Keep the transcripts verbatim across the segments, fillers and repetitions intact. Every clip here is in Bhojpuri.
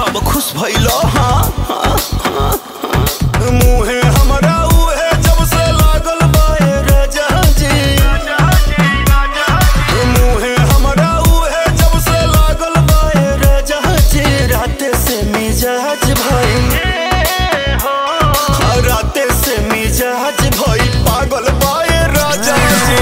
अब खुश भइलो हाँ हाँ हाँ मुहे हमरा उहे जब से लागल बाए राजा जी मुहे हमरा उहे जब से लागल बाए राजा जी राते से मिजाज भइल राते से मिजाज भइल पागल बाए राजा जी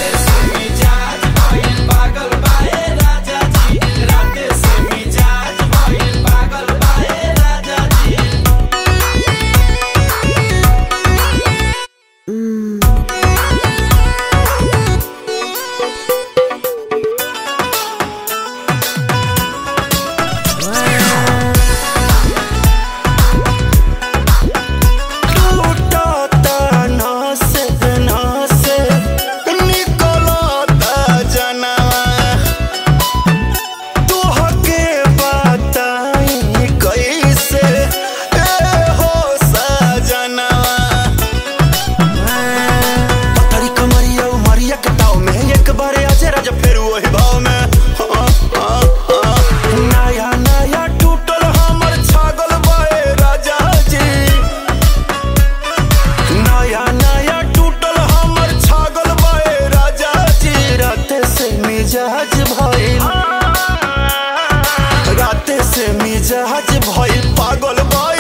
मिजाज भइल राते से मिजाज भइल पागल भइल